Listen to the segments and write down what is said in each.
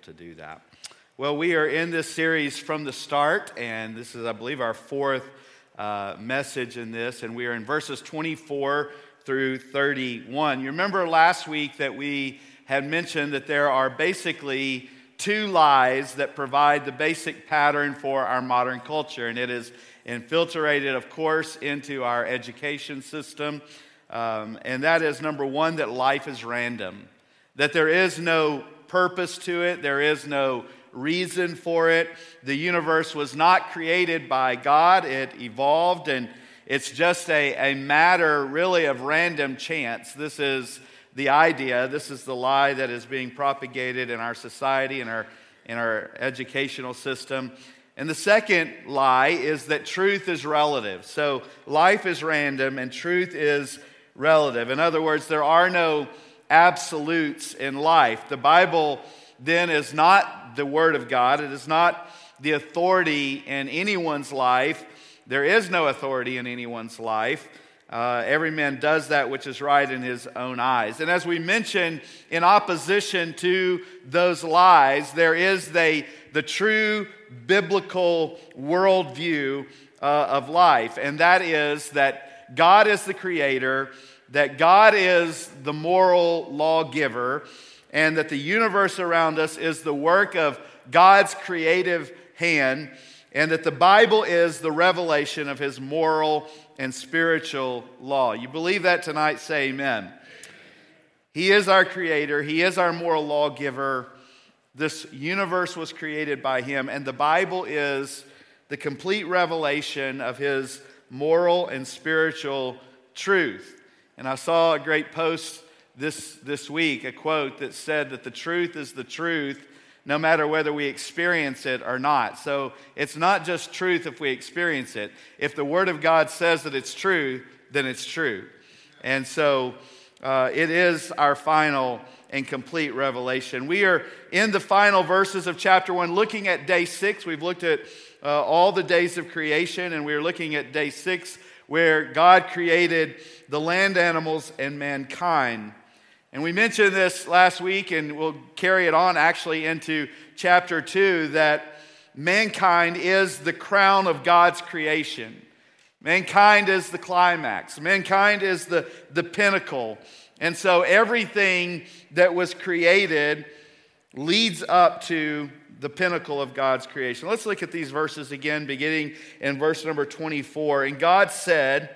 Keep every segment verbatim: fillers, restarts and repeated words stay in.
to do that. Well, we are in this series from the start, and this is, I believe, our fourth uh, message in this, and we are in verses twenty-four through thirty-one. You remember last week that we had mentioned that there are basically two lies that provide the basic pattern for our modern culture, and it is infiltrated, of course, into our education system, um, and that is, number one, that life is random, that there is no purpose to it, there is no reason for it. The universe was not created by God, it evolved, and it's just a, a matter really of random chance. This is the idea, this is the lie that is being propagated in our society, in our, in our educational system. And the second lie is that truth is relative. So life is random and truth is relative. In other words, there are no absolutes in life. The Bible then is not the Word of God. It is not the authority in anyone's life. There is no authority in anyone's life. Uh, every man does that which is right in his own eyes. And as we mentioned, in opposition to those lies, there is the, the true biblical worldview uh, of life. And that is that God is the creator, that God is the moral lawgiver, and that the universe around us is the work of God's creative hand, and that the Bible is the revelation of His moral and spiritual law. You believe that tonight? Say amen. He is our creator. He is our moral lawgiver. This universe was created by Him, and the Bible is the complete revelation of His moral and spiritual truth. And I saw a great post this, this week, a quote that said that the truth is the truth no matter whether we experience it or not. So it's not just truth if we experience it. If the Word of God says that it's true, then it's true. And so uh, it is our final and complete revelation. We are in the final verses of chapter one, looking at day six. We've looked at uh, all the days of creation, and we're looking at day six, where God created the land animals and mankind. And we mentioned this last week, and we'll carry it on actually into chapter two, that mankind is the crown of God's creation. Mankind is the climax. Mankind is the, the pinnacle. And so everything that was created leads up to the pinnacle of God's creation. Let's look at these verses again, beginning in verse number twenty-four. And God said,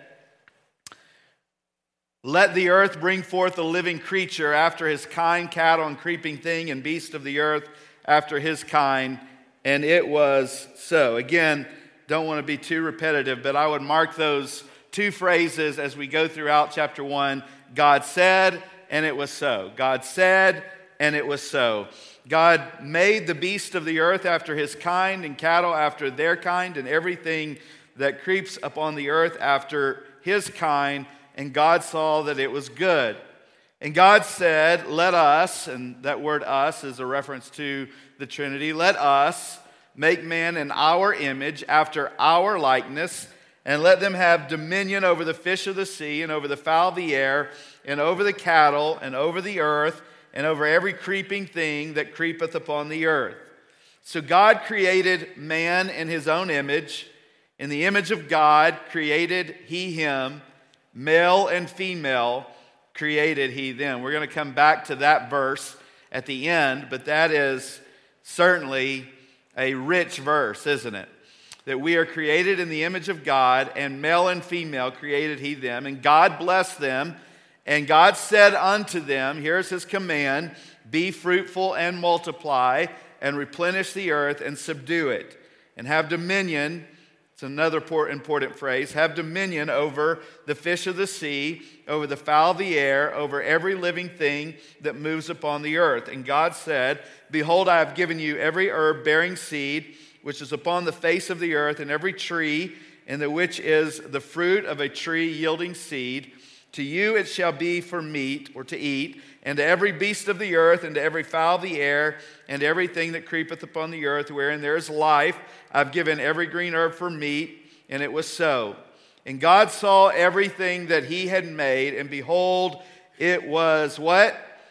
"Let the earth bring forth a living creature after his kind, cattle and creeping thing, and beast of the earth after his kind." And it was so. Again, don't want to be too repetitive, but I would mark those two phrases as we go throughout chapter one. God said, and it was so. God said, and it was so. God made the beast of the earth after his kind, and cattle after their kind, and everything that creeps upon the earth after his kind. And God saw that it was good. And God said, "Let us," and that word "us" is a reference to the Trinity, "let us make man in our image, after our likeness, and let them have dominion over the fish of the sea, and over the fowl of the air, and over the cattle, and over the earth, and over every creeping thing that creepeth upon the earth." So God created man in his own image. In the image of God created he him. Male and female created he them. We're going to come back to that verse at the end, but that is certainly a rich verse, isn't it? That we are created in the image of God, and male and female created he them. And God blessed them, and God said unto them, here's his command, "Be fruitful and multiply, and replenish the earth and subdue it, and have dominion." It's another important phrase. "Have dominion over the fish of the sea, over the fowl of the air, over every living thing that moves upon the earth." And God said, "Behold, I have given you every herb bearing seed, which is upon the face of the earth, and every tree, in the which is the fruit of a tree yielding seed. To you it shall be for meat," or to eat, "and to every beast of the earth, and to every fowl of the air, and everything that creepeth upon the earth, wherein there is life, I've given every green herb for meat." And it was so. And God saw everything that he had made, and behold, it was what?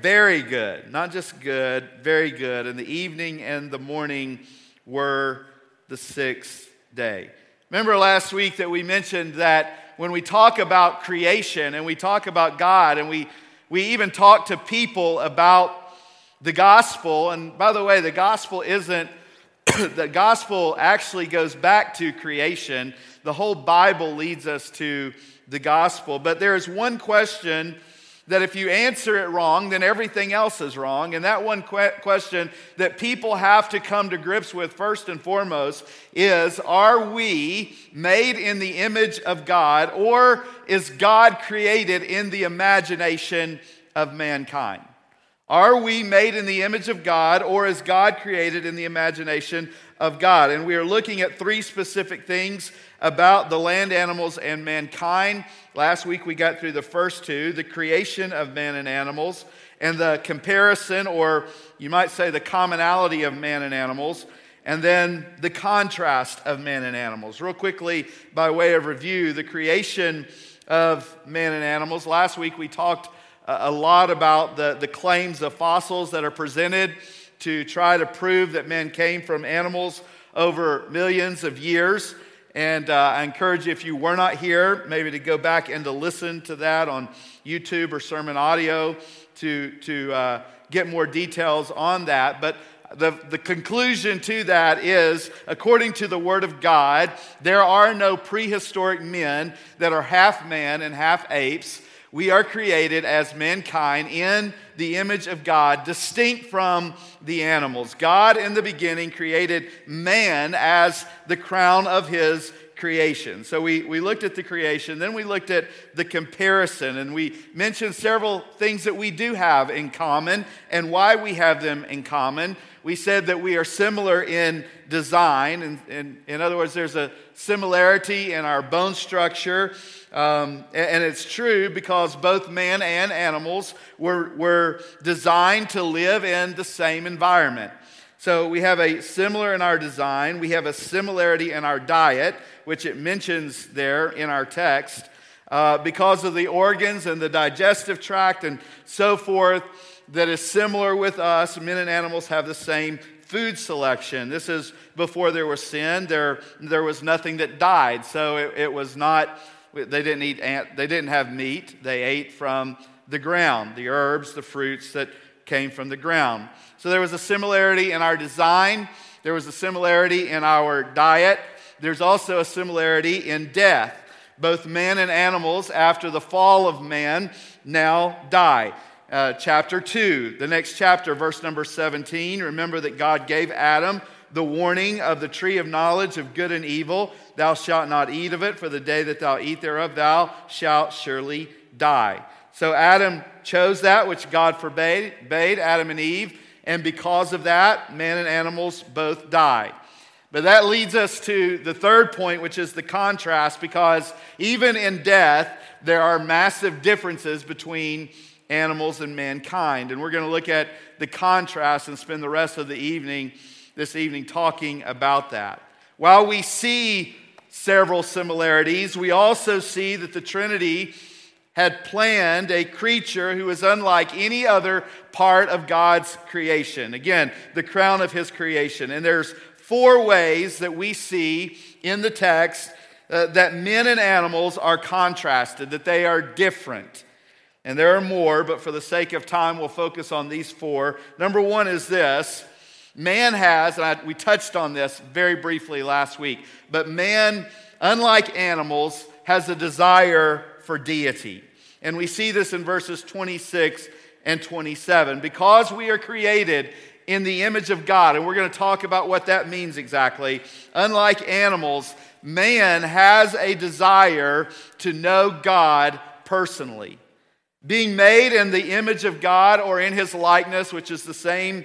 very good. Not just good, very good. And the evening and the morning were the sixth day. Remember last week that we mentioned that when we talk about creation and we talk about God and we, we even talk to people about the gospel, and by the way, the gospel isn't, the gospel actually goes back to creation. The whole Bible leads us to the gospel. But there is one question that if you answer it wrong, then everything else is wrong. And that one que- question that people have to come to grips with first and foremost is, are we made in the image of God, or is God created in the imagination of mankind? Are we made in the image of God, or is God created in the imagination of God? And we are looking at three specific things about the land animals and mankind. Last week we got through the first two, the creation of man and animals, and the comparison, or you might say the commonality of man and animals, and then the contrast of man and animals. Real quickly, by way of review, the creation of man and animals. Last week we talked a lot about the, the claims of fossils that are presented to try to prove that man came from animals over millions of years. And uh, I encourage you, if you were not here, maybe to go back and to listen to that on YouTube or sermon audio to, to uh, get more details on that. But the, the conclusion to that is, according to the Word of God, there are no prehistoric men that are half man and half apes. We are created as mankind in the image of God, distinct from the animals. God in the beginning created man as the crown of his creation. So we, we looked at the creation, then we looked at the comparison, and we mentioned several things that we do have in common and why we have them in common. We said that we are similar in design, and, and in other words, there's a similarity in our bone structure. Um, and it's true because both man and animals were, were designed to live in the same environment. So we have a similar in our design. We have a similarity in our diet, which it mentions there in our text. Uh, because of the organs and the digestive tract and so forth that is similar with us, men and animals have the same food selection. This is before there was sin. There, there was nothing that died. So it, it was not... They didn't eat. They didn't have meat. They ate from the ground, the herbs, the fruits that came from the ground. So there was a similarity in our design. There was a similarity in our diet. There's also a similarity in death. Both man and animals, after the fall of man, now die. Uh, chapter two, the next chapter, verse number seventeen. Remember that God gave Adam the warning of the tree of knowledge of good and evil. Thou shalt not eat of it, for the day that thou eat thereof, thou shalt surely die. So Adam chose that which God forbade, bade Adam and Eve, and because of that, man and animals both died. But that leads us to the third point, which is the contrast, because even in death, there are massive differences between animals and mankind. And we're going to look at the contrast and spend the rest of the evening this evening talking about that. While we see several similarities, we also see that the Trinity had planned a creature who is unlike any other part of God's creation. Again, the crown of his creation. And there's four ways that we see in the text uh, that men and animals are contrasted, that they are different. And there are more, but for the sake of time, we'll focus on these four. Number one is this. Man has, and I, we touched on this very briefly last week, but man, unlike animals, has a desire for deity. And we see this in verses twenty-six and twenty-seven. Because we are created in the image of God, and we're going to talk about what that means exactly. Unlike animals, man has a desire to know God personally. Being made in the image of God or in his likeness, which is the same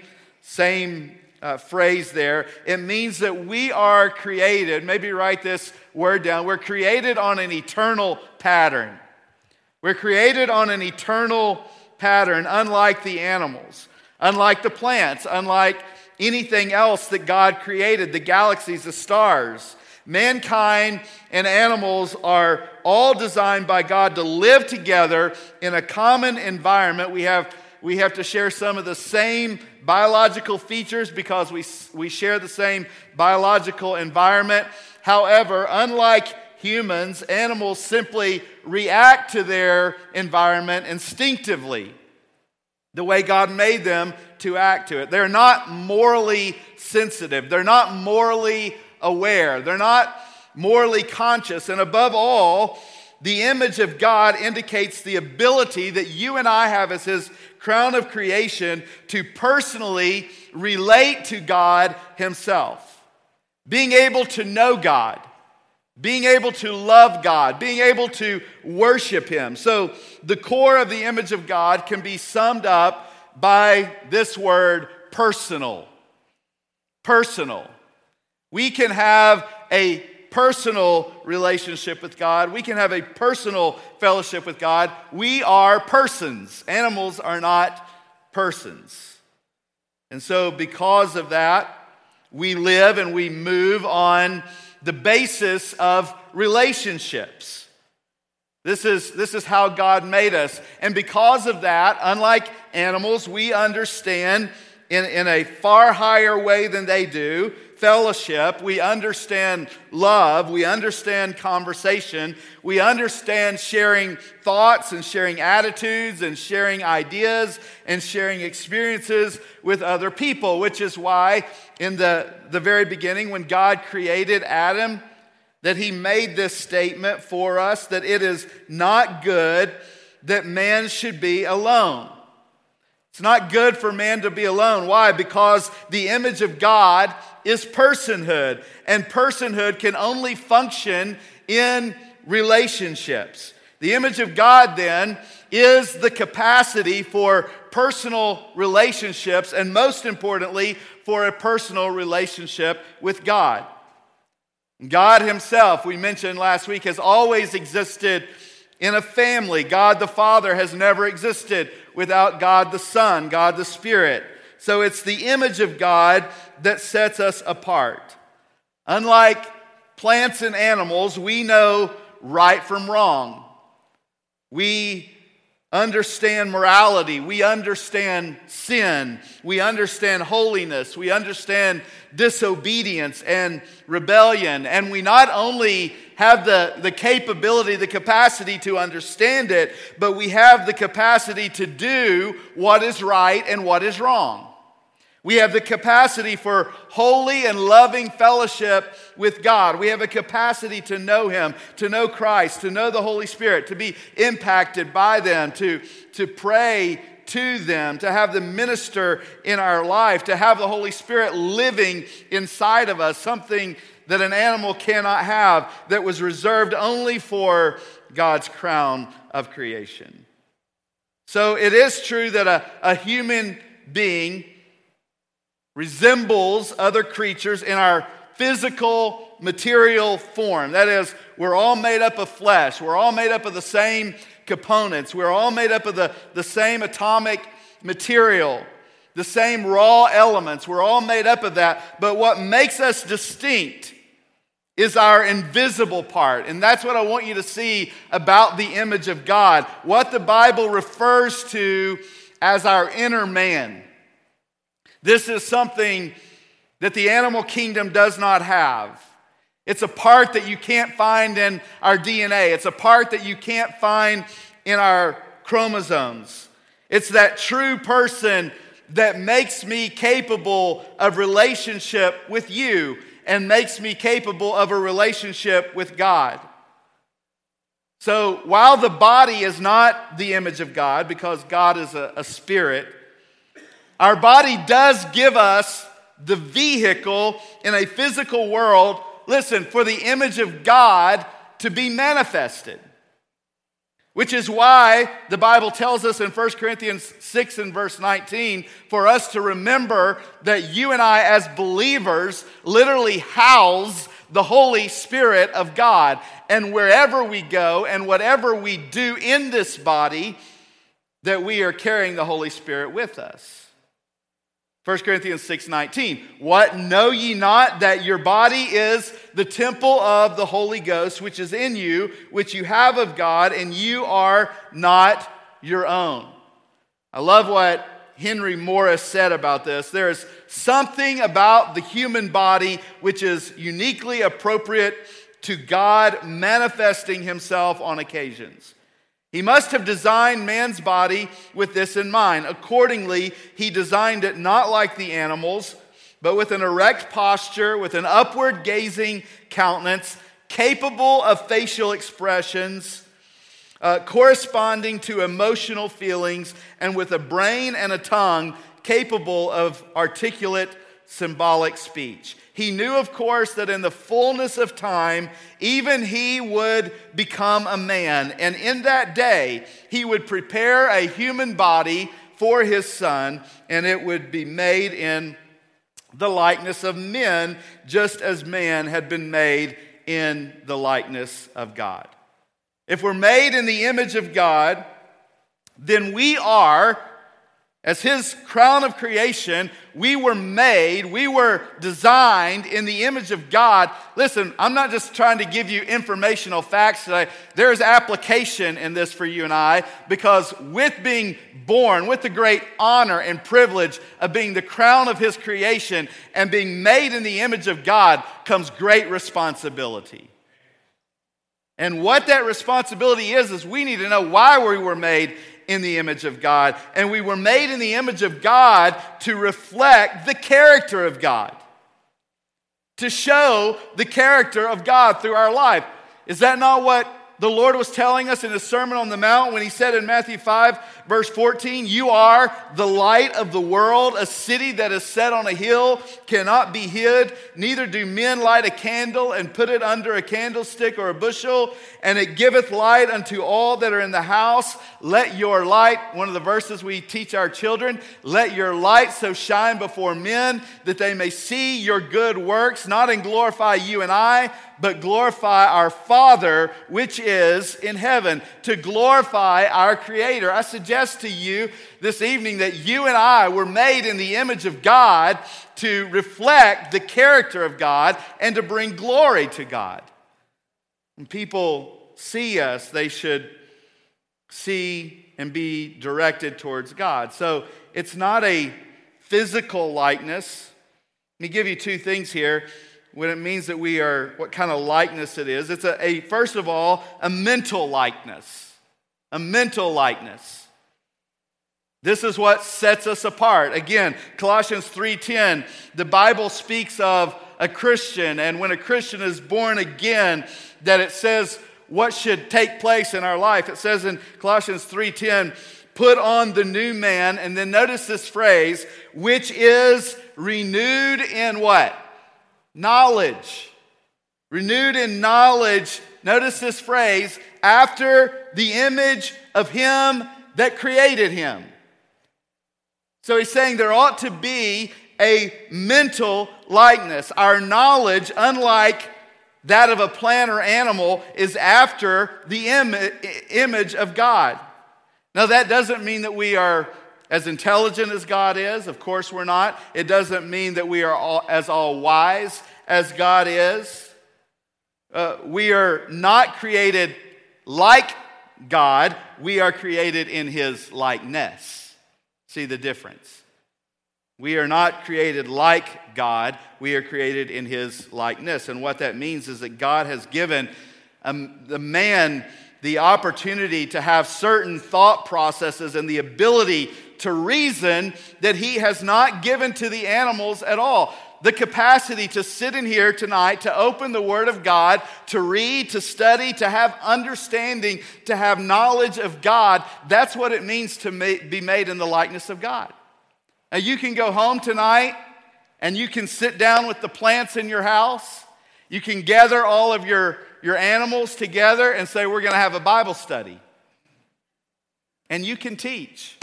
Same uh, phrase there. It means that we are created, maybe write this word down, we're created on an eternal pattern. We're created on an eternal pattern, unlike the animals, unlike the plants, unlike anything else that God created, the galaxies, the stars. Mankind and animals are all designed by God to live together in a common environment. We have we have to share some of the same biological features because we, we share the same biological environment. However, unlike humans, animals simply react to their environment instinctively, the way God made them to act to it. They're not morally sensitive. They're not morally aware. They're not morally conscious. And above all, the image of God indicates the ability that you and I have as His crown of creation to personally relate to God Himself. Being able to know God. Being able to love God, being able to worship Him. So the core of the image of God can be summed up by this word, personal. Personal. We can have a personal relationship with God. We can have a personal fellowship with God. We are persons. Animals are not persons. And so because of that, we live and we move on the basis of relationships. This is, this is how God made us. And because of that, unlike animals, we understand in, in a far higher way than they do fellowship. We understand love. We understand conversation. We understand sharing thoughts and sharing attitudes and sharing ideas and sharing experiences with other people, which is why in the, the very beginning when God created Adam, that He made this statement for us that it is not good that man should be alone. It's not good for man to be alone. Why? Because the image of God is personhood, and personhood can only function in relationships. The image of God then is the capacity for personal relationships, and most importantly, for a personal relationship with God. God Himself, we mentioned last week, has always existed in a family. God the Father has never existed without God the Son, God the Spirit. So it's the image of God that sets us apart. Unlike plants and animals, we know right from wrong. We understand morality. We understand sin. We understand holiness. We understand disobedience and rebellion. And we not only have the, the capability, the capacity to understand it, but we have the capacity to do what is right and what is wrong. We have the capacity for holy and loving fellowship with God. We have a capacity to know Him, to know Christ, to know the Holy Spirit, to be impacted by them, to, to pray to them, to have them minister in our life, to have the Holy Spirit living inside of us, something that an animal cannot have, that was reserved only for God's crown of creation. So it is true that a, a human being resembles other creatures in our physical, material form. That is, we're all made up of flesh. We're all made up of the same components. We're all made up of the, the same atomic material, the same raw elements. We're all made up of that. But what makes us distinct is our invisible part. And that's what I want you to see about the image of God. What the Bible refers to as our inner man. This is something that the animal kingdom does not have. It's a part that you can't find in our D N A. It's a part that you can't find in our chromosomes. It's that true person that makes me capable of relationship with you and makes me capable of a relationship with God. So while the body is not the image of God, because God is a, a spirit, our body does give us the vehicle in a physical world, listen, for the image of God to be manifested. Which is why the Bible tells us in First Corinthians six and verse nineteen, for us to remember that you and I as believers literally house the Holy Spirit of God. And wherever we go and whatever we do in this body, that we are carrying the Holy Spirit with us. First Corinthians six nineteen, what, know ye not that your body is the temple of the Holy Ghost, which is in you, which you have of God, and you are not your own. I love what Henry Morris said about this. There is something about the human body which is uniquely appropriate to God manifesting himself on occasions. He must have designed man's body with this in mind. Accordingly, he designed it not like the animals, but with an erect posture, with an upward gazing countenance, capable of facial expressions, uh, corresponding to emotional feelings, and with a brain and a tongue capable of articulate symbolic speech. He knew, of course, that in the fullness of time, even he would become a man. And in that day, he would prepare a human body for his son, and it would be made in the likeness of men, just as man had been made in the likeness of God. If we're made in the image of God, then we are, as his crown of creation, we were made, we were designed in the image of God. Listen, I'm not just trying to give you informational facts today. There's application in this for you and I, because with being born, with the great honor and privilege of being the crown of his creation and being made in the image of God comes great responsibility. And what that responsibility is, is we need to know why we were made in the image of God. And we were made in the image of God to reflect the character of God, to show the character of God through our life. Is that not what the Lord was telling us in his Sermon on the Mount when he said in Matthew five, verse fourteen, "You are the light of the world. A city that is set on a hill cannot be hid. Neither do men light a candle and put it under a candlestick or a bushel, and it giveth light unto all that are in the house. Let your light," one of the verses we teach our children, "let your light so shine before men that they may see your good works, not and glorify you and I, but glorify our Father which is in heaven." To glorify our Creator. I suggest to you this evening that you and I were made in the image of God to reflect the character of God and to bring glory to God. When people see us, they should see and be directed towards God. So it's not a physical likeness. Let me give you two things here. When it means that we are, what kind of likeness it is. It's a, a first of all, a mental likeness. A mental likeness. This is what sets us apart. Again, Colossians three ten, the Bible speaks of a Christian, and when a Christian is born again, that it says what should take place in our life. It says in Colossians three ten, "Put on the new man," and then notice this phrase, "which is renewed in" what? Knowledge. Renewed in knowledge. Notice this phrase, "after the image of him that created him." So he's saying there ought to be a mental likeness. Our knowledge, unlike that of a plant or animal, is after the im- image of God. Now that doesn't mean that we are as intelligent as God is. Of course we're not. It doesn't mean that we are all, as all wise as God is. Uh, we are not created like God. We are created in his likeness. See the difference? We are not created like God. We are created in his likeness. And what that means is that God has given um, the man the opportunity to have certain thought processes and the ability to reason that he has not given to the animals at all. The capacity to sit in here tonight, to open the Word of God, to read, to study, to have understanding, to have knowledge of God. That's what it means to be made in the likeness of God. Now you can go home tonight and you can sit down with the plants in your house. You can gather all of your, your animals together and say, we're going to have a Bible study. And you can teach.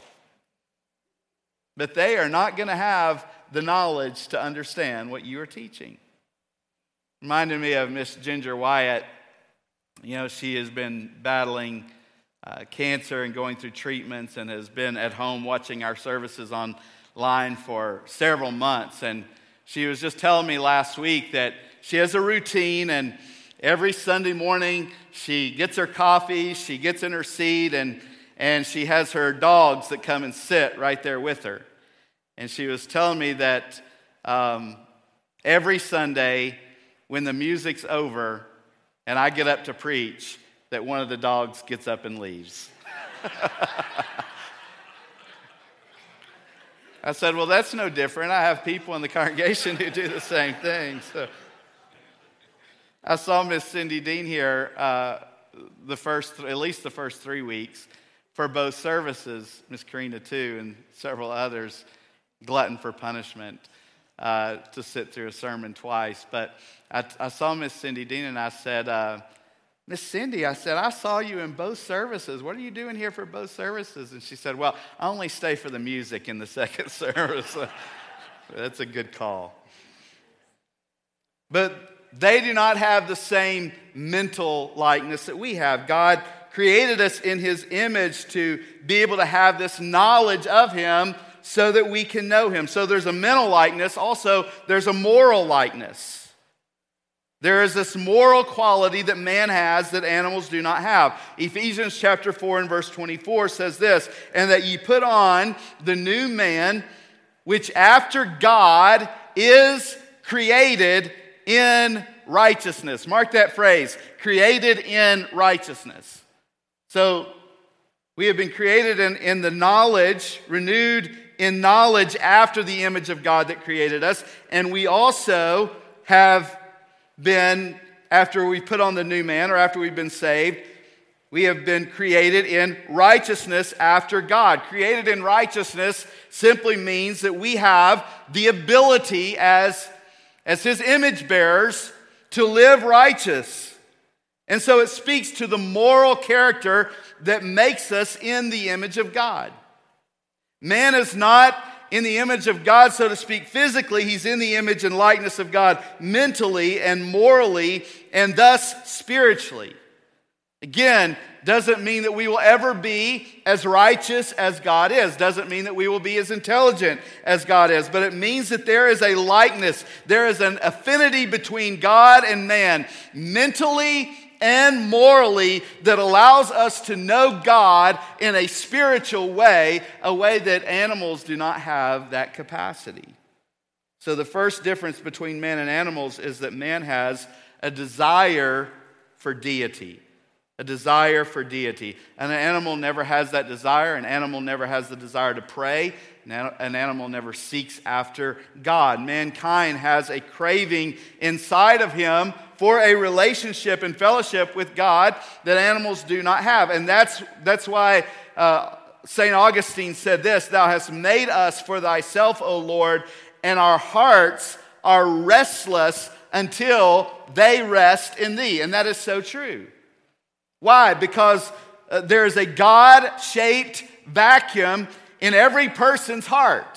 But they are not going to have the knowledge to understand what you are teaching. Reminded me of Miss Ginger Wyatt. You know, she has been battling uh, cancer and going through treatments and has been at home watching our services online for several months. And she was just telling me last week that she has a routine, and every Sunday morning she gets her coffee, she gets in her seat, and and she has her dogs that come and sit right there with her. And she was telling me that um, every Sunday when the music's over and I get up to preach, that one of the dogs gets up and leaves. I said, well, that's no different. I have people in the congregation who do the same thing. So I saw Miss Cindy Dean here uh, the first, at least the first three weeks for both services. Miss Karina too, and several others. Glutton for punishment uh, to sit through a sermon twice. But I, I saw Miss Cindy Dean, and I said, uh, Miss Cindy, I said, I saw you in both services. What are you doing here for both services? And she said, well, I only stay for the music in the second service. That's a good call. But they do not have the same mental likeness that we have. God created us in His image to be able to have this knowledge of Him so that we can know Him. So there's a mental likeness. Also, there's a moral likeness. There is this moral quality that man has that animals do not have. Ephesians chapter four and verse twenty-four says this, and that ye put on the new man, which after God is created in righteousness. Mark that phrase, created in righteousness. So we have been created in, in the knowledge, renewed in knowledge after the image of God that created us. And we also have been, after we put on the new man, or after we've been saved, we have been created in righteousness after God. Created in righteousness simply means that we have the ability as, as His image bearers to live righteous. And so it speaks to the moral character that makes us in the image of God. Man is not in the image of God, so to speak, physically. He's in the image and likeness of God mentally and morally and thus spiritually. Again, doesn't mean that we will ever be as righteous as God is. Doesn't mean that we will be as intelligent as God is. But it means that there is a likeness. There is an affinity between God and man, mentally and morally, that allows us to know God in a spiritual way, a way that animals do not have that capacity. So the first difference between man and animals is that man has a desire for deity. A desire for deity. And an animal never has that desire. An animal never has the desire to pray. An animal never seeks after God. Mankind has a craving inside of him for a relationship and fellowship with God that animals do not have. And that's, that's why uh, Saint Augustine said this, Thou hast made us for thyself, O Lord, and our hearts are restless until they rest in thee. And that is so true. Why? Because uh, there is a God-shaped vacuum in every person's heart.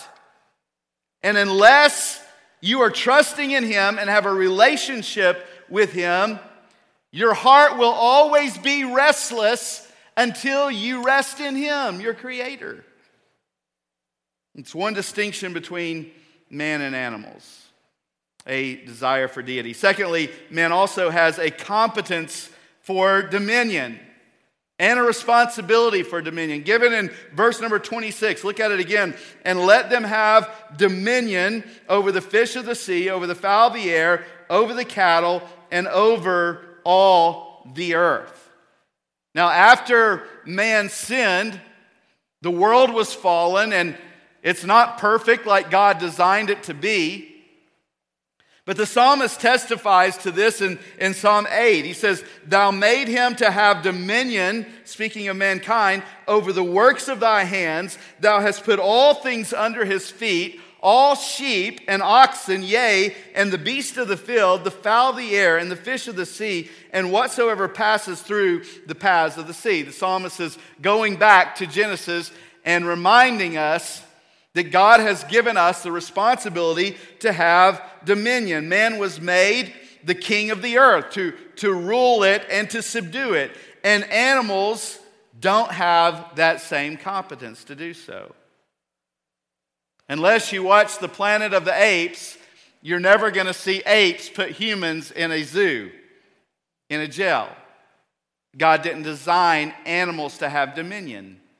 And unless you are trusting in Him and have a relationship with Him, your heart will always be restless until you rest in Him, your Creator. It's one distinction between man and animals, a desire for deity. Secondly, man also has a competence for dominion and a responsibility for dominion. Given in verse number twenty-six, look at it again. And let them have dominion over the fish of the sea, over the fowl of the air, over the cattle, and over all the earth. Now, after man sinned, the world was fallen, and it's not perfect like God designed it to be. But the psalmist testifies to this in, in Psalm eight. He says, Thou made him to have dominion, speaking of mankind, over the works of thy hands. Thou hast put all things under his feet, all sheep and oxen, yea, and the beast of the field, the fowl of the air, and the fish of the sea, and whatsoever passes through the paths of the sea. The psalmist is going back to Genesis and reminding us that God has given us the responsibility to have dominion. Man was made the king of the earth, to, to rule it and to subdue it. And animals don't have that same competence to do so. Unless you watch the Planet of the Apes, you're never going to see apes put humans in a zoo, in a jail. God didn't design animals to have dominion.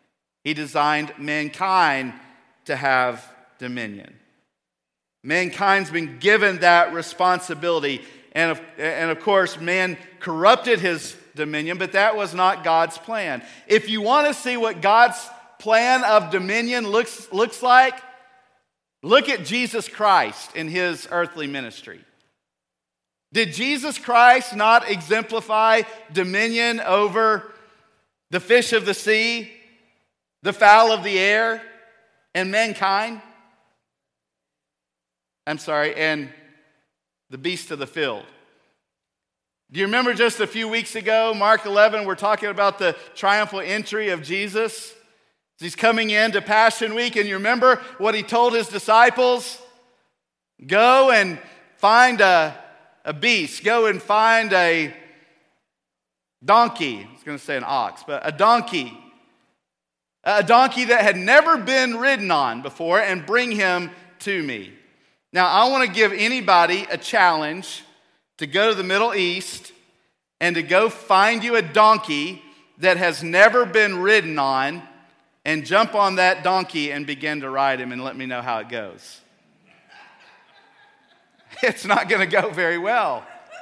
He designed mankind to have dominion. Mankind's been given that responsibility. And of, and of course, man corrupted his dominion, but that was not God's plan. If you want to see what God's plan of dominion looks, looks like, look at Jesus Christ in his earthly ministry. Did Jesus Christ not exemplify dominion over the fish of the sea, the fowl of the air, and mankind? I'm sorry, and the beast of the field. Do you remember just a few weeks ago, Mark eleven, we're talking about the triumphal entry of Jesus? He's coming into Passion Week, and you remember what he told his disciples? Go and find a, a beast. Go and find a donkey. I was going to say an ox, but a donkey. A donkey that had never been ridden on before, and bring him to me. Now, I want to give anybody a challenge to go to the Middle East and to go find you a donkey that has never been ridden on and jump on that donkey and begin to ride him and let me know how it goes. It's not going to go very well.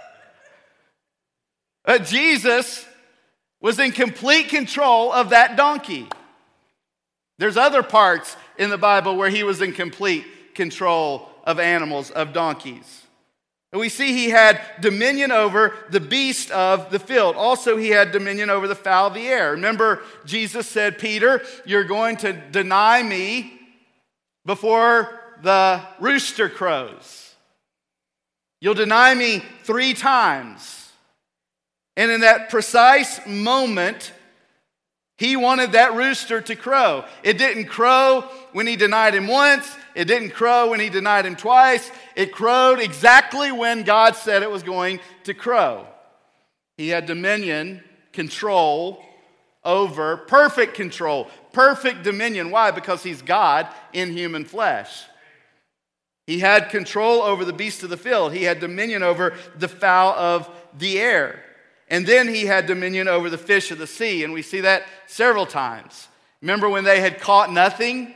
But Jesus was in complete control of that donkey. There's other parts in the Bible where he was in complete control of animals, of donkeys. And we see he had dominion over the beast of the field. Also, he had dominion over the fowl of the air. Remember, Jesus said, Peter, you're going to deny me before the rooster crows. You'll deny me three times. And in that precise moment, he wanted that rooster to crow. It didn't crow when he denied him once. It didn't crow when he denied him twice. It crowed exactly when God said it was going to crow. He had dominion, control over, perfect control, perfect dominion. Why? Because he's God in human flesh. He had control over the beast of the field. He had dominion over the fowl of the air. And then he had dominion over the fish of the sea. And we see that several times. Remember when they had caught nothing?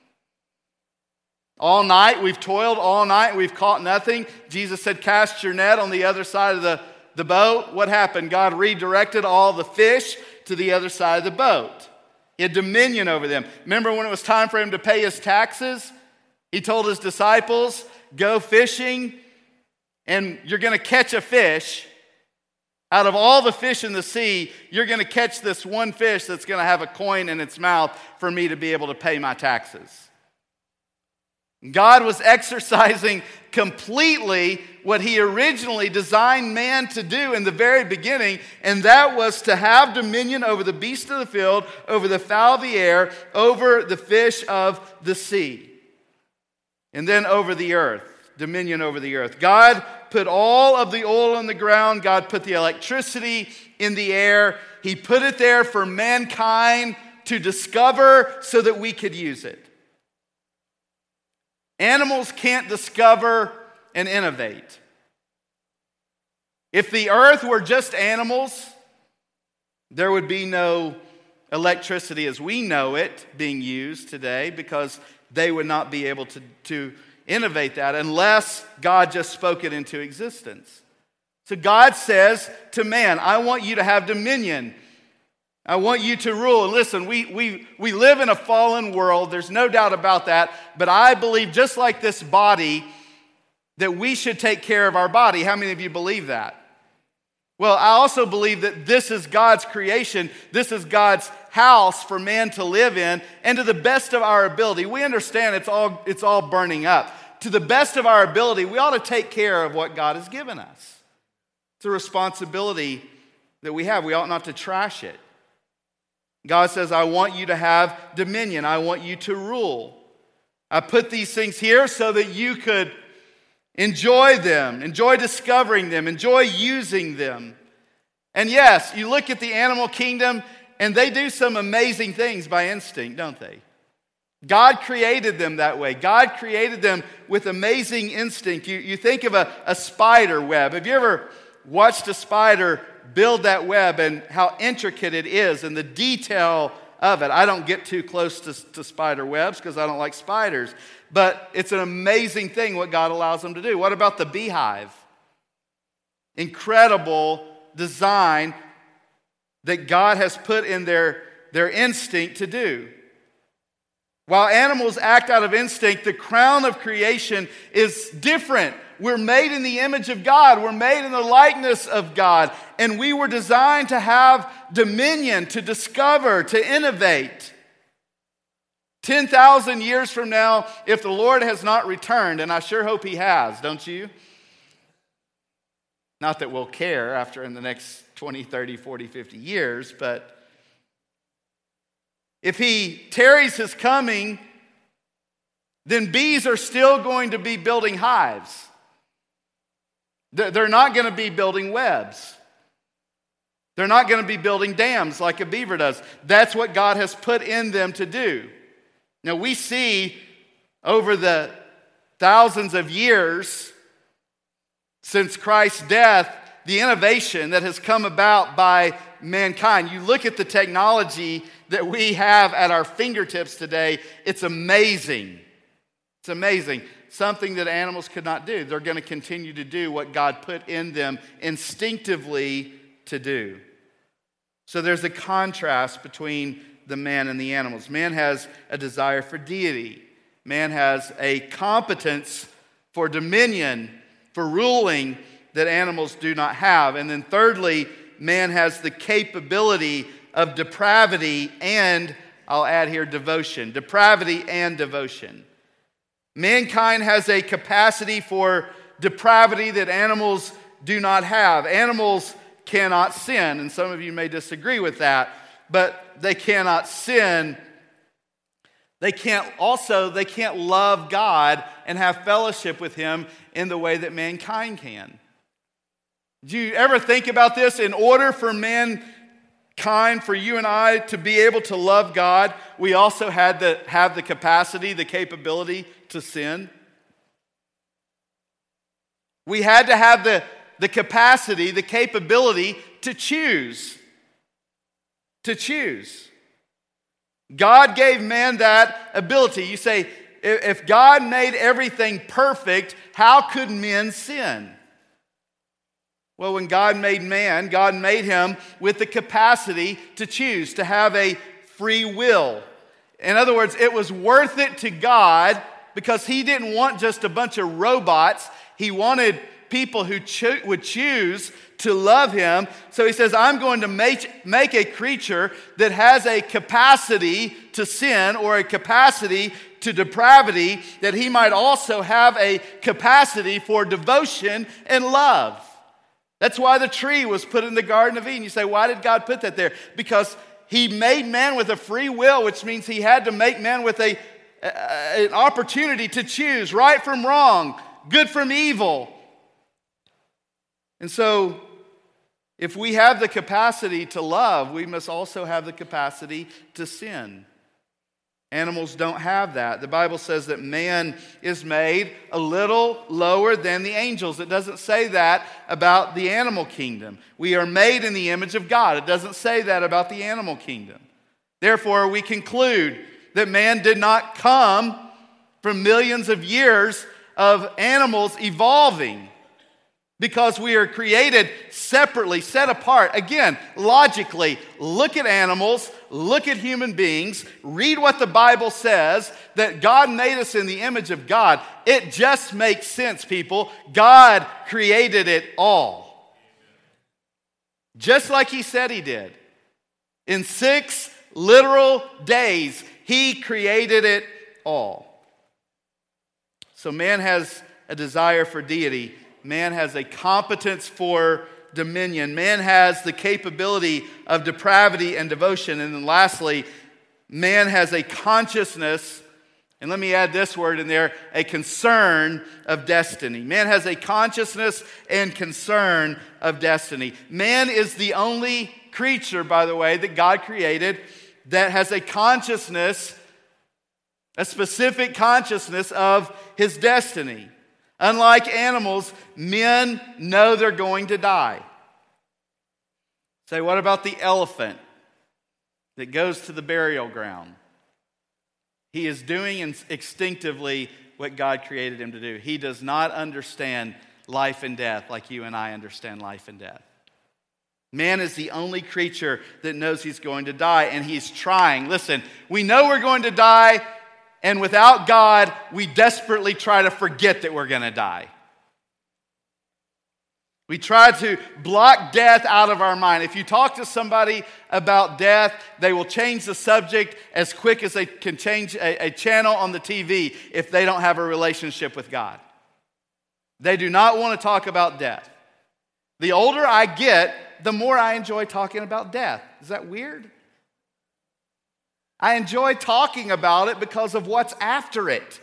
All night, we've toiled all night, we've caught nothing. Jesus said, cast your net on the other side of the, the boat. What happened? God redirected all the fish to the other side of the boat. He had dominion over them. Remember when it was time for him to pay his taxes? He told his disciples, go fishing, and you're going to catch a fish. Out of all the fish in the sea, you're going to catch this one fish that's going to have a coin in its mouth for me to be able to pay my taxes. God was exercising completely what he originally designed man to do in the very beginning, and that was to have dominion over the beast of the field, over the fowl of the air, over the fish of the sea, and then over the earth, dominion over the earth. God put all of the oil on the ground. God put the electricity in the air. He put it there for mankind to discover so that we could use it. Animals can't discover and innovate. If the earth were just animals, there would be no electricity as we know it being used today, because they would not be able to, to innovate that unless God just spoke it into existence. So God says to man, I want you to have dominion. I want you to rule. And listen, we, we, we live in a fallen world. There's no doubt about that. But I believe, just like this body, that we should take care of our body. How many of you believe that? Well, I also believe that this is God's creation. This is God's house for man to live in. And to the best of our ability, we understand it's all, it's all burning up. To the best of our ability, we ought to take care of what God has given us. It's a responsibility that we have. We ought not to trash it. God says, I want you to have dominion. I want you to rule. I put these things here so that you could enjoy them, enjoy discovering them, enjoy using them. And yes, you look at the animal kingdom and they do some amazing things by instinct, don't they? God created them that way. God created them with amazing instinct. You, you think of a, a spider web. Have you ever watched a spider build that web and how intricate it is and the detail of it. I don't get too close to, to spider webs because I don't like spiders. But it's an amazing thing what God allows them to do. What about the beehive? Incredible design that God has put in their, their instinct to do. While animals act out of instinct, the crown of creation is different. We're made in the image of God. We're made in the likeness of God. And we were designed to have dominion, to discover, to innovate. ten thousand years from now, if the Lord has not returned, and I sure hope He has, don't you? Not that we'll care after in the next twenty, thirty, forty, fifty years, but if He tarries His coming, then bees are still going to be building hives. They're not going to be building webs. They're not going to be building dams like a beaver does. That's what God has put in them to do. Now we see over the thousands of years since Christ's death, the innovation that has come about by mankind. You look at the technology that we have at our fingertips today, it's amazing. It's amazing. Something that animals could not do. They're going to continue to do what God put in them instinctively to do. So there's a contrast between the man and the animals. Man has a desire for deity. Man has a competence for dominion, for ruling that animals do not have. And then thirdly, man has the capability of depravity and, I'll add here, devotion. Depravity and devotion. Mankind has a capacity for depravity that animals do not have. Animals cannot sin, and some of you may disagree with that, but they cannot sin. They can't also, they can't love God and have fellowship with Him in the way that mankind can. Do you ever think about this? In order for mankind, for you and I to be able to love God, we also had to have the capacity, the capability to sin. We had to have the, the capacity, the capability to choose. To choose. God gave man that ability. You say, if God made everything perfect, how could men sin? Well, when God made man, God made him with the capacity to choose, to have a free will. In other words, it was worth it to God because He didn't want just a bunch of robots. He wanted people who cho- would choose to love Him. So He says, I'm going to make, make a creature that has a capacity to sin or a capacity to depravity, that He might also have a capacity for devotion and love. That's why the tree was put in the Garden of Eden. You say, why did God put that there? Because He made man with a free will, which means He had to make man with a, a an opportunity to choose right from wrong, good from evil. And so, if we have the capacity to love, we must also have the capacity to sin. Animals don't have that. The Bible says that man is made a little lower than the angels. It doesn't say that about the animal kingdom. We are made in the image of God. It doesn't say that about the animal kingdom. Therefore, we conclude that man did not come from millions of years of animals evolving, because we are created separately, set apart. Again, logically, look at animals, look at human beings, read what the Bible says, that God made us in the image of God. It just makes sense, people. God created it all. Just like He said He did. In six literal days, He created it all. So man has a desire for deity. Man has a competence for dominion. Man has the capability of depravity and devotion. And then lastly, man has a consciousness, and let me add this word in there, a concern of destiny. Man has a consciousness and concern of destiny. Man is the only creature, by the way, that God created that has a consciousness, a specific consciousness of his destiny. Unlike animals, men know they're going to die. Say, what about the elephant? that goes to the burial ground. He is doing instinctively what God created him to do. He does not understand life and death like you and I understand life and death. Man is the only creature that knows he's going to die, and he's trying. Listen, we know we're going to die, and without God, we desperately try to forget that we're going to die. We try to block death out of our mind. If you talk to somebody about death, they will change the subject as quick as they can change a, a channel on the T V if they don't have a relationship with God. They do not want to talk about death. The older I get, the more I enjoy talking about death. Is that weird? I enjoy talking about it because of what's after it.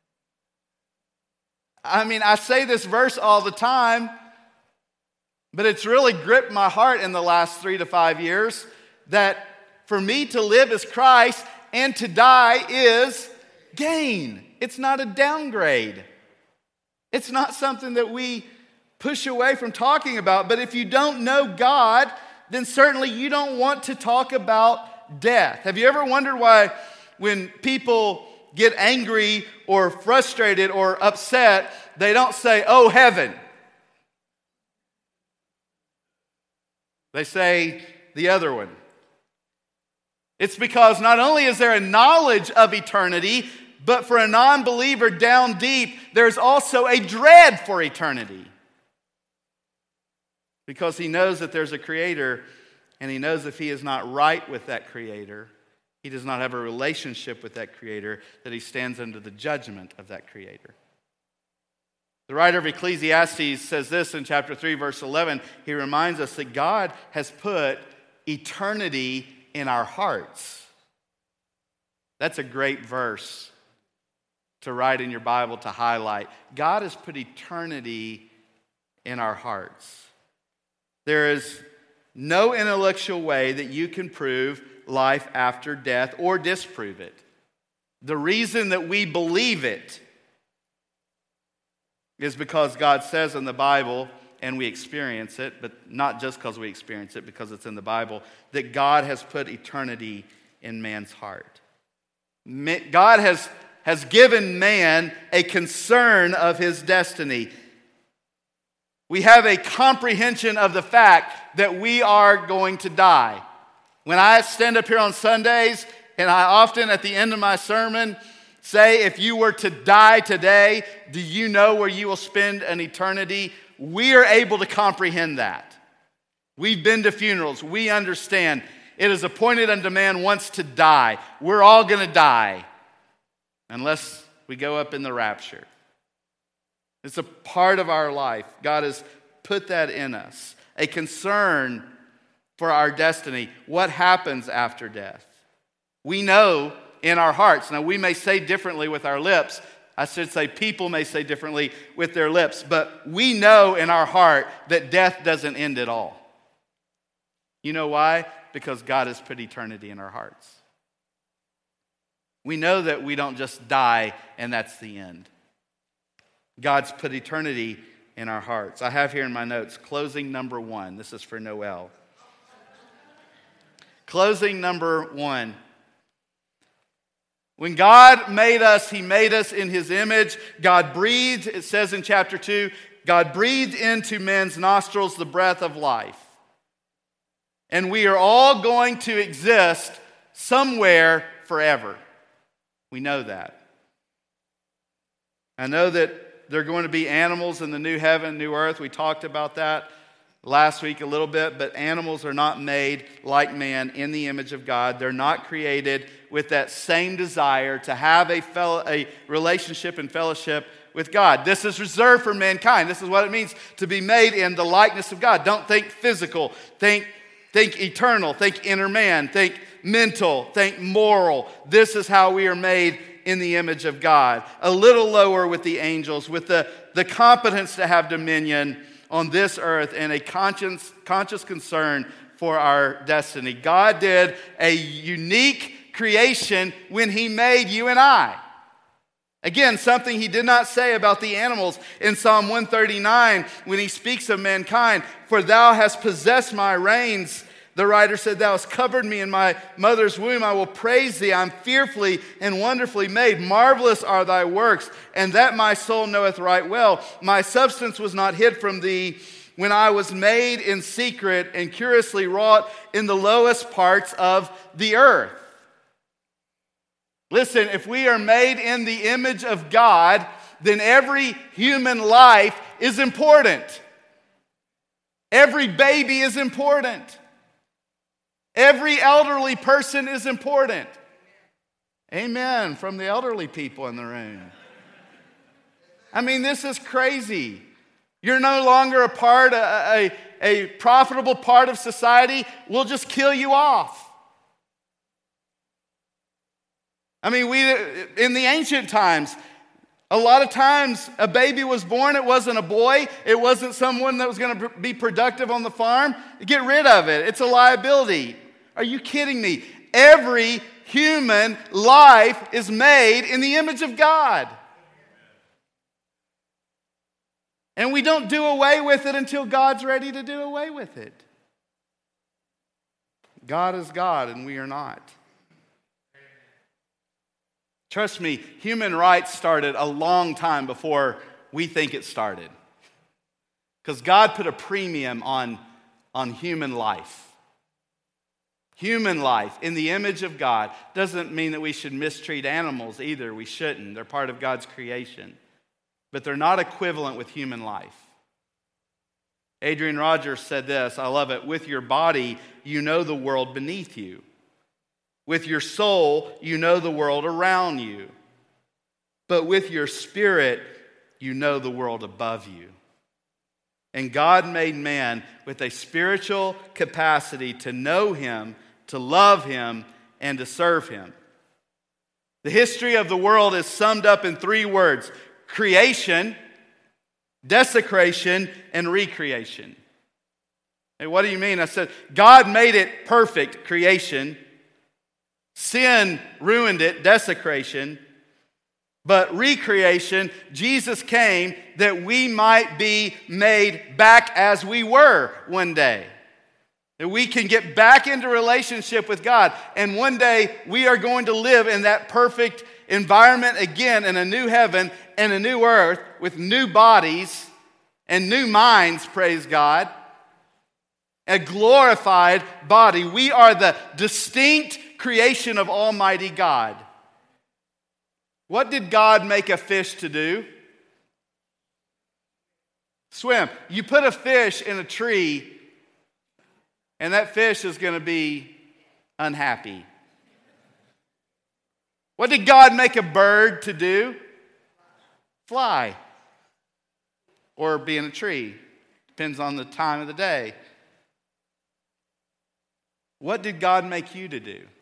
I mean, I say this verse all the time, but it's really gripped my heart in the last three to five years that for me to live is Christ and to die is gain. It's not a downgrade. It's not something that we push away from talking about. But if you don't know God, then certainly you don't want to talk about death. Have you ever wondered why when people get angry or frustrated or upset, they don't say, "Oh, heaven"? They say the other one. It's because not only is there a knowledge of eternity, but for a non-believer down deep, there's also a dread for eternity. Because he knows that there's a creator, and he knows if he is not right with that creator, he does not have a relationship with that creator, that he stands under the judgment of that creator. The writer of Ecclesiastes says this in chapter three, verse eleven. He reminds us that God has put eternity in our hearts. That's a great verse to write in your Bible, to highlight. God has put eternity in our hearts. There is no intellectual way that you can prove life after death or disprove it. The reason that we believe it is because God says in the Bible, and we experience it, but not just because we experience it, because it's in the Bible, that God has put eternity in man's heart. God has, has given man a concern of his destiny. We have a comprehension of the fact that we are going to die. When I stand up here on Sundays, and I often at the end of my sermon say, if you were to die today, do you know where you will spend an eternity? We are able to comprehend that. We've been to funerals. We understand it is appointed unto man once to die. We're all going to die unless we go up in the rapture. It's a part of our life. God has put that in us. A concern for our destiny. What happens after death? We know in our hearts. Now, we may say differently with our lips. I should say people may say differently with their lips. But we know in our heart that death doesn't end at all. You know why? Because God has put eternity in our hearts. We know that we don't just die and that's the end. God's put eternity in our hearts. I have here in my notes, closing number one. This is for Noel. Closing number one. When God made us, He made us in His image. God breathed, it says in chapter two, God breathed into men's nostrils the breath of life. And we are all going to exist somewhere forever. We know that. I know that there are going to be animals in the new heaven, new earth. We talked about that last week a little bit, but animals are not made like man in the image of God. They're not created with that same desire to have a, fellow, a relationship and fellowship with God. This is reserved for mankind. This is what it means to be made in the likeness of God. Don't think physical. Think, think eternal. Think inner man. Think mental. Think moral. This is how we are made in the image of God. A little lower with the angels, with the, the competence to have dominion on this earth and a conscious, conscious concern for our destiny. God did a unique creation when He made you and I. Again, something He did not say about the animals in Psalm one thirty-nine when He speaks of mankind. For thou hast possessed my reins, The writer said, thou hast covered me in my mother's womb. I will praise thee. I'm fearfully and wonderfully made. Marvelous are thy works, and that my soul knoweth right well. My substance was not hid from thee when I was made in secret and curiously wrought in the lowest parts of the earth. Listen, if we are made in the image of God, then every human life is important. Every baby is important. Every elderly person is important. Amen from the elderly people in the room. I mean, this is crazy. You're no longer a part, a, a, a profitable part of society. We'll just kill you off. I mean, we in the ancient times, a lot of times a baby was born, it wasn't a boy, it wasn't someone that was going to be productive on the farm. Get rid of it. It's a liability. Are you kidding me? Every human life is made in the image of God. And we don't do away with it until God's ready to do away with it. God is God and we are not. Trust me, human rights started a long time before we think it started. Because God put a premium on, on human life. Human life in the image of God doesn't mean that we should mistreat animals either. We shouldn't. They're part of God's creation. But they're not equivalent with human life. Adrian Rogers said this, I love it. With your body, you know the world beneath you. With your soul, you know the world around you. But with your spirit, you know the world above you. And God made man with a spiritual capacity to know him, to love him, and to serve him. The history of the world is summed up in three words: creation, desecration, and recreation. Hey, what do you mean? I said, God made it perfect, creation. Sin ruined it, desecration. But recreation, Jesus came that we might be made back as we were one day. That we can get back into relationship with God. And one day we are going to live in that perfect environment again, in a new heaven and a new earth with new bodies and new minds, praise God. A glorified body. We are the distinct creation of Almighty God. What did God make a fish to do? Swim. You put a fish in a tree, and that fish is going to be unhappy. What did God make a bird to do? Fly. Or be in a tree. Depends on the time of the day. What did God make you to do?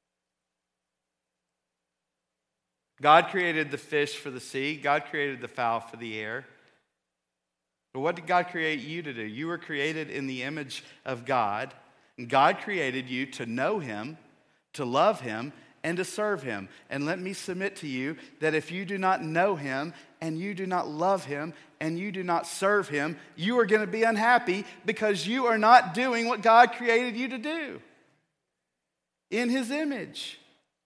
God created the fish for the sea. God created the fowl for the air. But what did God create you to do? You were created in the image of God. And God created you to know him, to love him, and to serve him. And let me submit to you that if you do not know him, and you do not love him, and you do not serve him, you are going to be unhappy because you are not doing what God created you to do in his image.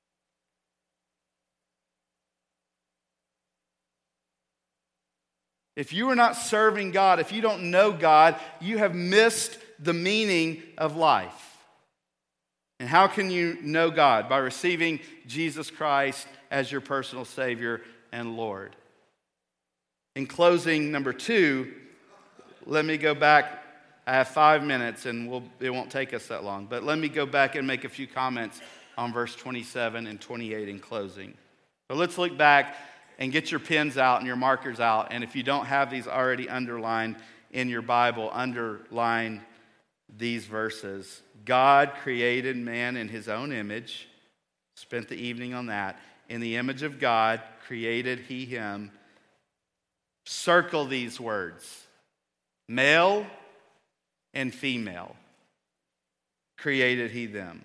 If you are not serving God, if you don't know God, you have missed the meaning of life. And how can you know God? By receiving Jesus Christ as your personal Savior and Lord. In closing, number two, let me go back. I have five minutes and we'll, it won't take us that long. But let me go back and make a few comments on verse twenty-seven and twenty-eight in closing. So let's look back and get your pens out and your markers out. And if you don't have these already underlined in your Bible, underline these verses. God created man in his own image. Spent the evening on that. In the image of God created he him. Circle these words. Male and female created he them.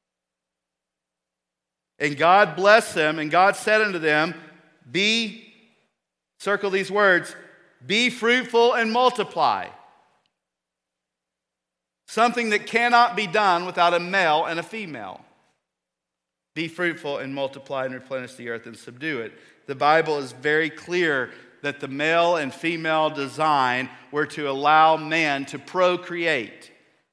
And God blessed them, and God said unto them, Be, circle these words, be fruitful and multiply. Something that cannot be done without a male and a female. Be fruitful and multiply and replenish the earth and subdue it. The Bible is very clear that the male and female design were to allow man to procreate,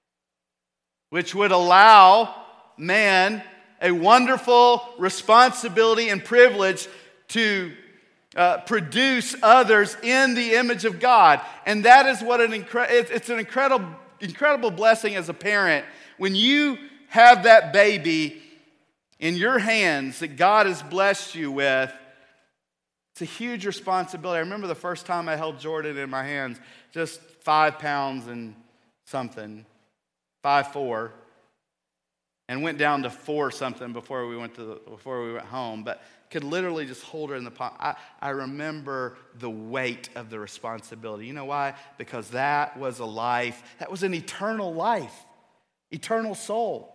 which would allow man a wonderful responsibility and privilege to uh, produce others in the image of God. And that is what an incre- it's an incredible, incredible blessing as a parent when you have that baby in your hands that God has blessed you with. It's a huge responsibility. I remember the first time I held Jordan in my hands, just five pounds and something, five four, and went down to four something before we went to the, before we went home. But could literally just hold her in the palm. I, I remember the weight of the responsibility. You know why? Because that was a life. That was an eternal life, eternal soul.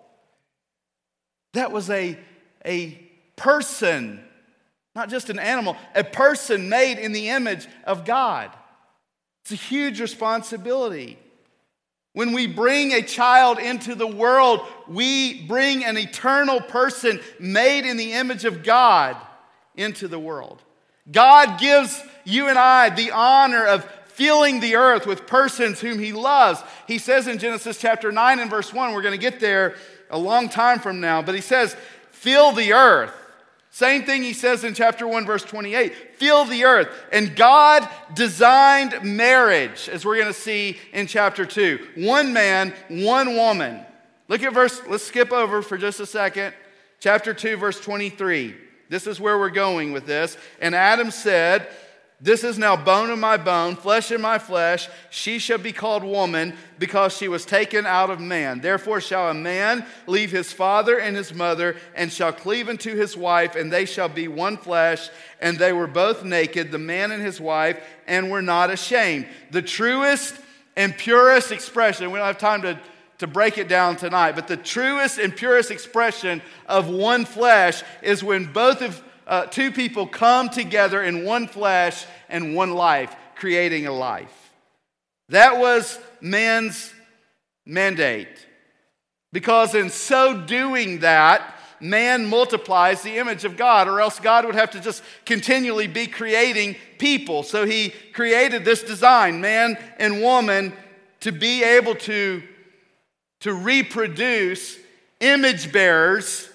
That was a a person. Not just an animal, a person made in the image of God. It's a huge responsibility. When we bring a child into the world, we bring an eternal person made in the image of God into the world. God gives you and I the honor of filling the earth with persons whom He loves. He says in Genesis chapter nine and verse one, we're going to get there a long time from now, but He says, fill the earth. Same thing He says in chapter one, verse twenty-eight. Fill the earth. And God designed marriage, as we're going to see in chapter two. One man, one woman. Look at verse, let's skip over for just a second. Chapter two, verse twenty-three. This is where we're going with this. And Adam said, this is now bone of my bone, flesh of my flesh. She shall be called woman because she was taken out of man. Therefore shall a man leave his father and his mother and shall cleave unto his wife, and they shall be one flesh. And they were both naked, the man and his wife, and were not ashamed. The truest and purest expression, we don't have time to, to break it down tonight, but the truest and purest expression of one flesh is when both of Uh, two people come together in one flesh and one life, creating a life. That was man's mandate. Because in so doing that, man multiplies the image of God, or else God would have to just continually be creating people. So He created this design, man and woman, to be able to, to reproduce image bearers,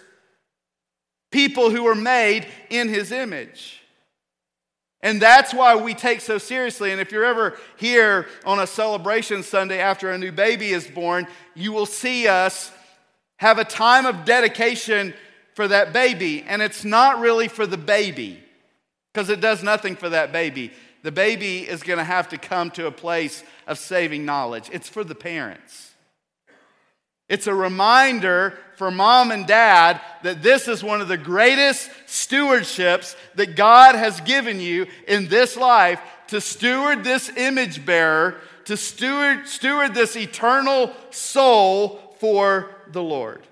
people who are made in His image. And that's why we take so seriously. And if you're ever here on a celebration Sunday after a new baby is born, you will see us have a time of dedication for that baby. And it's not really for the baby, because it does nothing for that baby. The baby is going to have to come to a place of saving knowledge. It's for the parents. It's a reminder for mom and dad that this is one of the greatest stewardships that God has given you in this life, to steward this image bearer, to steward, steward this eternal soul for the Lord.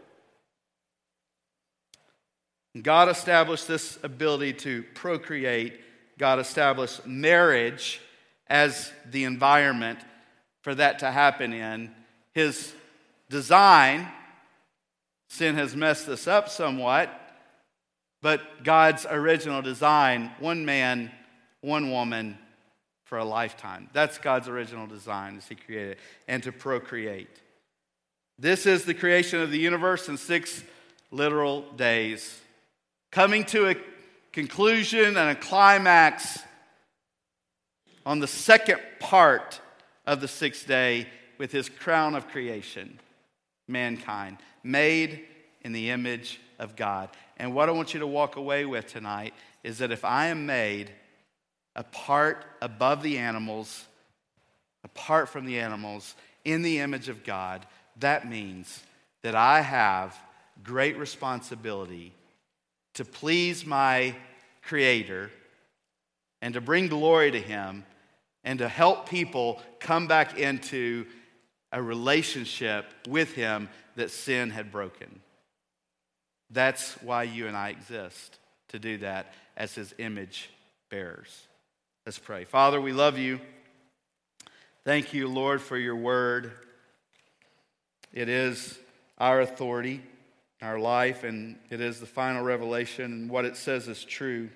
God established this ability to procreate. God established marriage as the environment for that to happen in. His design, sin has messed this up somewhat, but God's original design, one man, one woman for a lifetime. That's God's original design as He created, and to procreate. This is the creation of the universe in six literal days, coming to a conclusion and a climax on the second part of the sixth day with His crown of creation. Mankind, made in the image of God. And what I want you to walk away with tonight is that if I am made apart above the animals, apart from the animals, in the image of God, that means that I have great responsibility to please my Creator and to bring glory to Him and to help people come back into a relationship with Him that sin had broken. That's why you and I exist, to do that as His image bearers. Let's pray. Father, we love You. Thank You, Lord, for Your word. It is our authority, our life, and it is the final revelation, and what it says is true.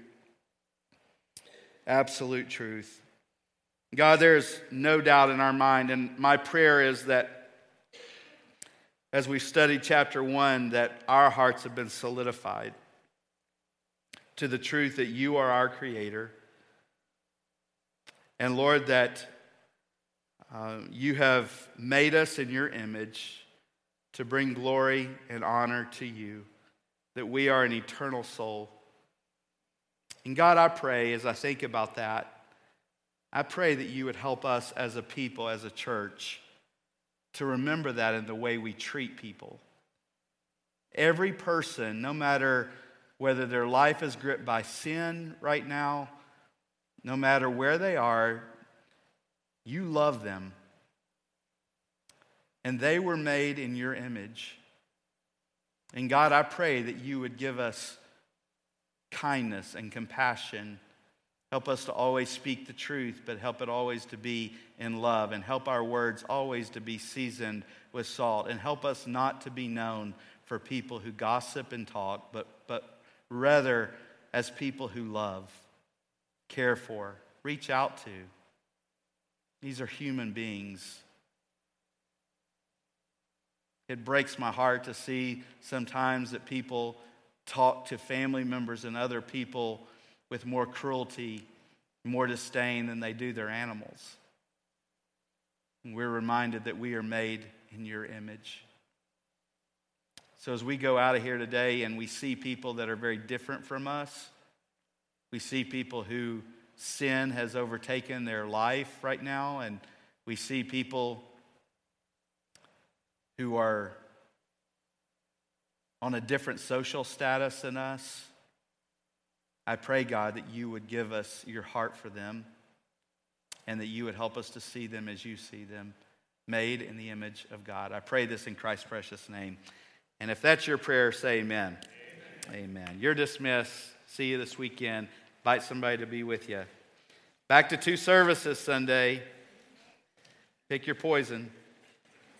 Absolute truth. God, there's no doubt in our mind, and my prayer is that as we study chapter one, that our hearts have been solidified to the truth that you are our creator. And Lord, that uh, you have made us in your image to bring glory and honor to you, that we are an eternal soul. And God, I pray as I think about that, I pray that you would help us as a people, as a church, to remember that in the way we treat people. Every person, no matter whether their life is gripped by sin right now, no matter where they are, you love them. And they were made in your image. And God, I pray that you would give us kindness and compassion. Help us to always speak the truth, but help it always to be in love. And help our words always to be seasoned with salt. And help us not to be known for people who gossip and talk, but, but rather as people who love, care for, reach out to. These are human beings. It breaks my heart to see sometimes that people talk to family members and other people with more cruelty, more disdain than they do their animals. And we're reminded that we are made in your image. So as we go out of here today and we see people that are very different from us, we see people who sin has overtaken their life right now, and we see people who are on a different social status than us. I pray, God, that you would give us your heart for them and that you would help us to see them as you see them, made in the image of God. I pray this in Christ's precious name. And if that's your prayer, say amen. Amen. Amen. You're dismissed. See you this weekend. Invite somebody to be with you. Back to two services Sunday. Pick your poison.